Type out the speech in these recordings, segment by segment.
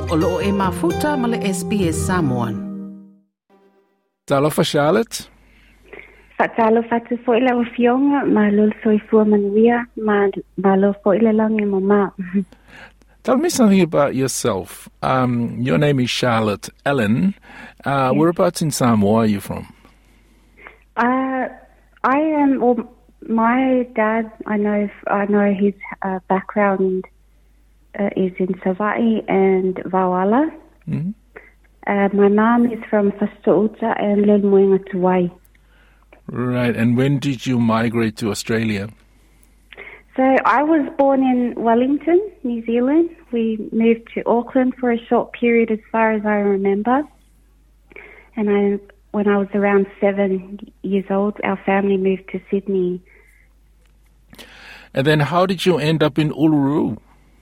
O loo e mafuta ma le SBS Samoan. Talofa Charlotte. Fatalo fatu fo ila wafionga ma lol soifua manuia ma lo fo ila langi mama. Tell me something about yourself. Your name is Charlotte Ellen. Yes. Whereabouts in Samoa are you from? I am. Well, my dad. I know his background is in Savaii and Vauala. Mm-hmm. My mom is from Fastouta and Lelmoinga Tuwai. Right. And when did you migrate to Australia? So I was born in Wellington, New Zealand. We moved to Auckland for a short period as far as I remember. And when I was around 7 years old, our family moved to Sydney. And then how did you end up in Uluru?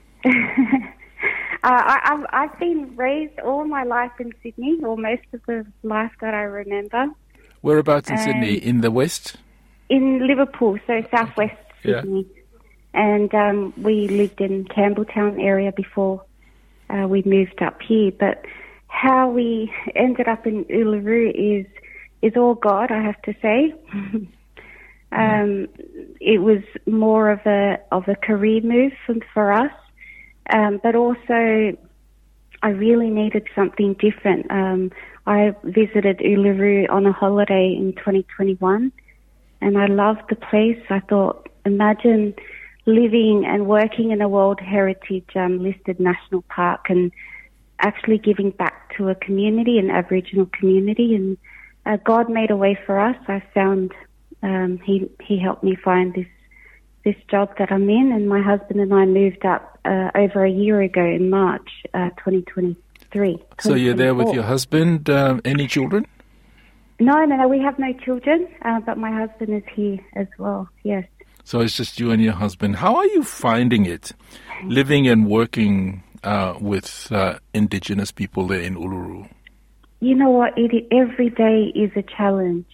I've been raised all my life in Sydney, or most of the life that I remember. Whereabouts in Sydney? In the west? In Liverpool, so southwest Sydney. And we lived in Campbelltown area before we moved up here. But how we ended up in Uluru is all God, I have to say. It was more of a career move for us. But also, I really needed something different. I visited Uluru on a holiday in 2021, and I loved the place. I thought, imagine living and working in a World Heritage listed national park and actually giving back to a community, an Aboriginal community. And God made a way for us. I found He helped me find this job that I'm in, and my husband and I moved up over a year ago in March 2023. So you're there with your husband. Any children? No, we have no children, but my husband is here as well, yes. So it's just you and your husband. How are you finding it, living and working with Indigenous people there in Uluru? You know what? Every day is a challenge.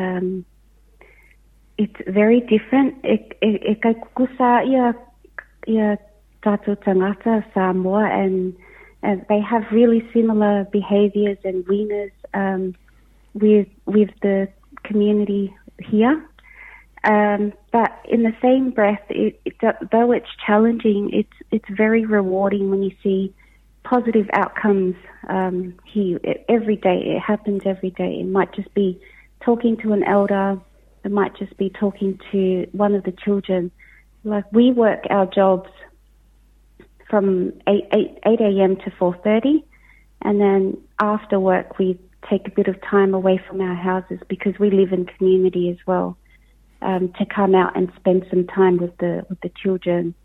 It's very different. E kai kukusa ia tātou tangata Samoa, and they have really similar behaviours and winners with the community here. But in the same breath, though it's challenging, it's very rewarding when you see positive outcomes here every day. It happens every day. It might just be talking to an elder. It might just be talking to one of the children. Like, we work our jobs from 8 a.m. to 4:30, and then after work we take a bit of time away from our houses because we live in community as well, to come out and spend some time with the children.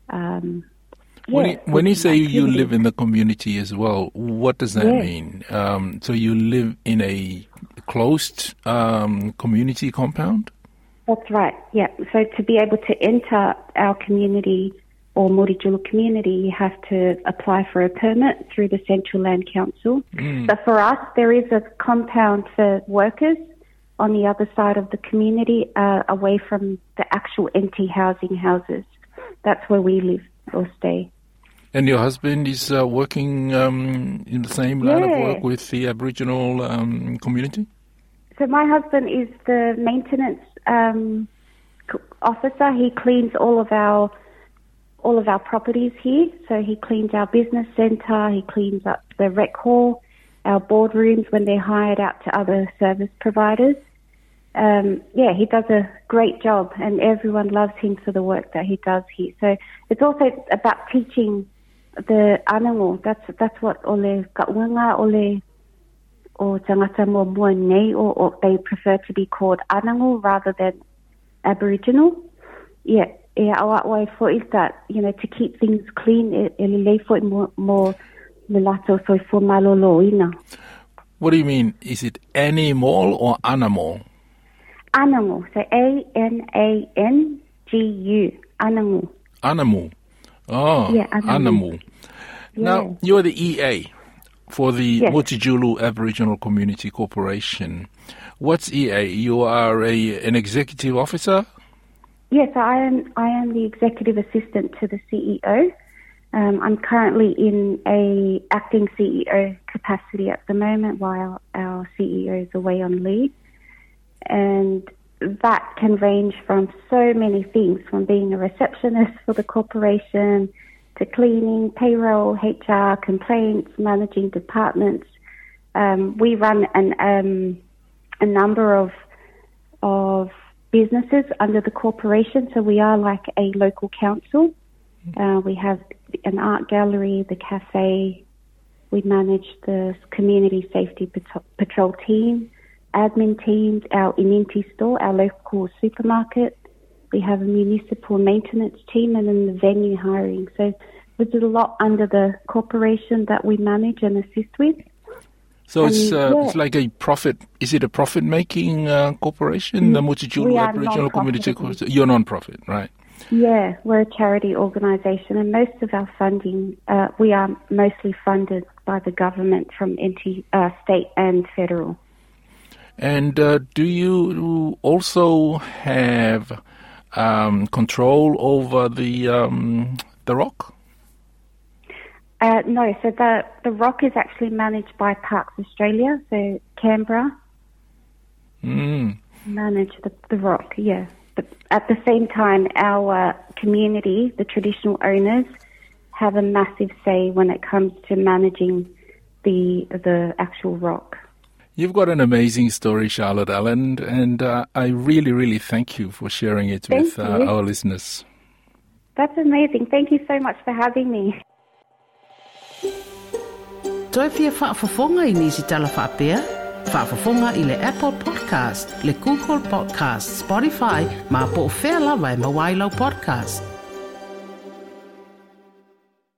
When you say you live in the community as well, what does that mean? So you live in a closed community compound? That's right, yeah. So to be able to enter our community or Murrijulu community, you have to apply for a permit through the Central Land Council. But for us, there is a compound for workers on the other side of the community, away from the actual empty housing houses. That's where we live or stay. And your husband is working in the same line of work with the Aboriginal community? So my husband is the maintenance officer. He cleans all of our properties here. So he cleans our business centre, he cleans up the rec hall, our boardrooms when they're hired out to other service providers. He does a great job, and everyone loves him for the work that he does here. So it's also about teaching the anango. That's what ole kaunga ole o tangata mo mua nei, or they prefer to be called anango rather than Aboriginal. Yeah, awa wai for is that, to keep things clean. Ele for more milato so for maloloina. What do you mean? Is it animal or animal? Anangu, so ANANGU, Anangu. Animal. Oh, yeah, Animal. Yeah. Now, you're the EA for the Murrijulu Aboriginal Community Corporation. What's EA? You are an executive officer? Yes, I am the executive assistant to the CEO. I'm currently in a acting CEO capacity at the moment while our CEO is away on leave. And that can range from so many things, from being a receptionist for the corporation to cleaning, payroll, HR, complaints, managing departments. We run a number of businesses under the corporation, so we are like a local council. We have an art gallery, the cafe. We manage the community safety patrol team, admin teams, our Ininti store, our local supermarket. We have a municipal maintenance team, and then the venue hiring. So there's a lot under the corporation that we manage and assist with. So it's like a profit. Is it a profit-making corporation? The Mutijulu Aboriginal Community Corporation. You're non-profit, right? Yeah, we're a charity organisation, and most of our funding, we are mostly funded by the government from state and federal. And do you also have control over the rock? No, so the rock is actually managed by Parks Australia, so Canberra manage the rock, yeah. But at the same time, our community, the traditional owners, have a massive say when it comes to managing the actual rock. You've got an amazing story, Charlotte Allen, and I really, really thank you for sharing it with our listeners. That's amazing. Thank you so much for having me. Toi fia whaafafonga I nisi tala whaapea? Whaafafonga I le Apple Podcast, le Google Podcast, Spotify, ma po o whea lawa e mawailau podcast.